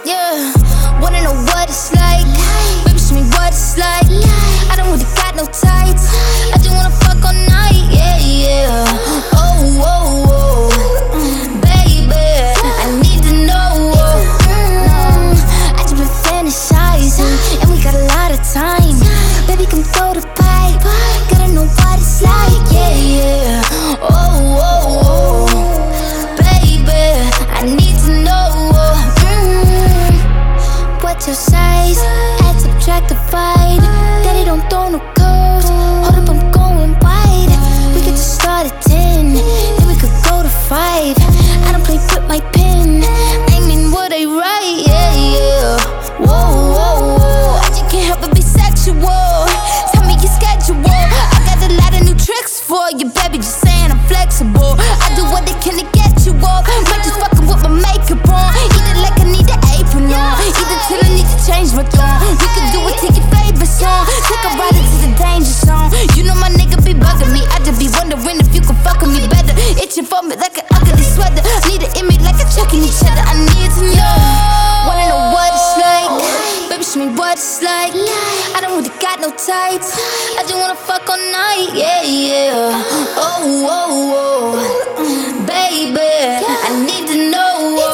Yeah, wanna know what it's like? Baby, show me what it's like. I don't really got no tights. I just wanna fuck all night. Yeah, yeah. Oh, oh, oh. Baby, I need to know. I just been fantasizing, and we got a lot of time. Baby, come throw the pipe. Gotta know what it's like. Yeah, yeah. Oh, oh, oh. Baby, I need to know. What's your size? Add, subtract, divide. Daddy don't throw no curves. Hold up, I'm going wide. We could just start at 10, then we could go to 5. I don't play with my pen. I mean what I write, yeah, yeah. Whoa, whoa, whoa. I just can't help but be sexual. Tell me your schedule. I got a lot of new tricks for you, baby. Just saying I'm flexible. I do what I can to get you off. Might just fucking with my makeup on. Eat it like I need an apron on. Either till I need to change my tone. We can do it to your favorite song. Take a ride into the danger zone. You know my nigga be bugging me. I just be wondering if you can fuck with me better. Itching for me like an ugly sweater. Need an image like a checking each other. I need to know. Wanna know what it's like? Baby, show me what it's like. I don't really got no tights. I just wanna fuck all night. Yeah, yeah. Oh, oh, oh. Baby, I need to know.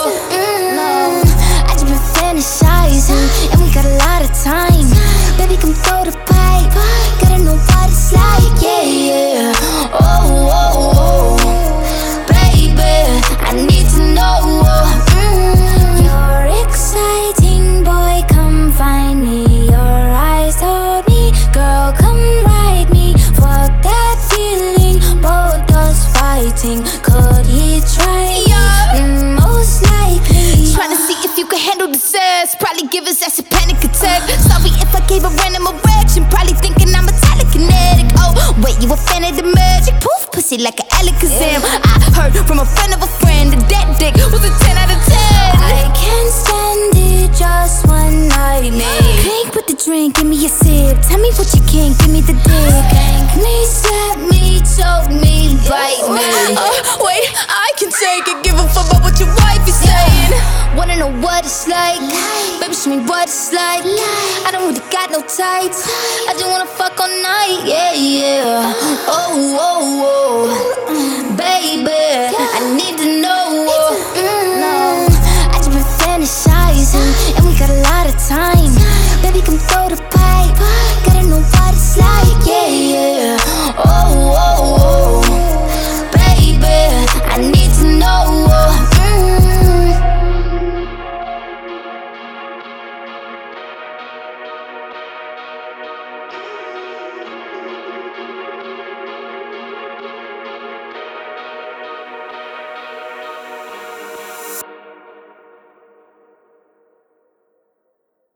I just been fantasizing, and we got a lot of time. Baby, come throw the pipe. Gotta know what it's like. Yeah, yeah. Oh, oh, oh. Baby, I need to know. You're exciting, boy, come find me. Your eyes told me, girl, come ride me. Fuck that feeling, both us fighting. Could he try? Most likely. Tryna see if you can handle the sex. Probably give his ass a panic attack. Sorry if I gave a random erection. Probably thinking I'm a telekinetic. Oh, wait, you a fan of the magic? Poof, pussy like an Alakazam. I heard from a friend of a friend that dick was a 10 out of 10. I can't stand it, just one night, man. Crank with the drink, give me a sip. Tell me what you can, give me the dick. Spank me, slap me, choke me, bite me. Wait, I can take it, give a fuck about what your wife is saying. Wanna know what it's like? Baby, show me what it's like. I don't really got no tights. I just wanna fuck all night, yeah, yeah. Oh, oh, oh. Baby,